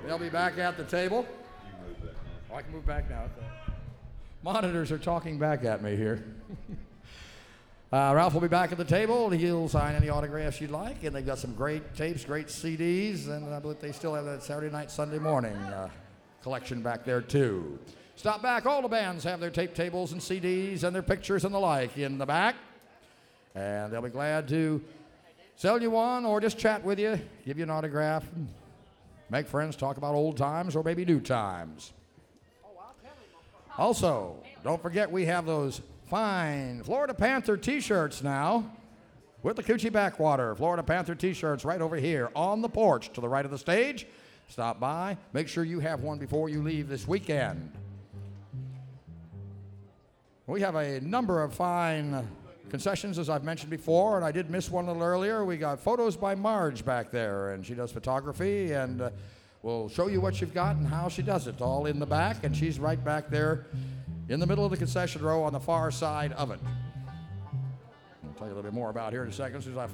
They'll be back at the table. Oh, I can move back now. Okay. Monitors are talking back at me here. Ralph will be back at the table. He'll sign any autographs you'd like, and they've got some great tapes, great CDs, and I believe they still have that Saturday night, Sunday morning collection back there too. Stop back. All the bands have their tape tables and CDs and their pictures and the like in the back, and they'll be glad to sell you one or just chat with you, give you an autograph, and make friends, talk about old times or maybe new times. Also, don't forget we have those fine Florida Panther t-shirts now with the Coochie Backwater. Florida Panther t-shirts right over here on the porch to the right of the stage. Stop by. Make sure you have one before you leave this weekend. We have a number of fine concessions, as I've mentioned before, and I did miss one a little earlier. We got photos by Marge back there, and she does photography, and we'll show you what you've got and how she does it, all in the back, and she's right back there in the middle of the concession row on the far side of it. I'll tell you a little bit more about here in a second as soon as I